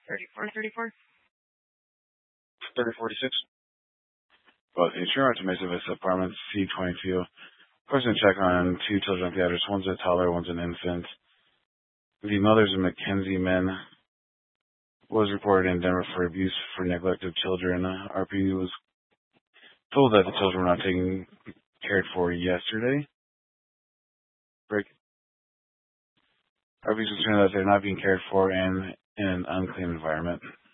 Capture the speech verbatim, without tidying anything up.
thirty-four thirty-four. thirty forty-six. Well, insurance, Mesa Vista Apartments, C twenty-two. Person check on two children at the address. One's a toddler, one's an infant. The mother's a Mackenzie Men. Was reported in Denver for abuse for neglect of children. R P was told that the children were not taken cared for yesterday. Break. R P is concerned that they're not being cared for and in an unclean environment.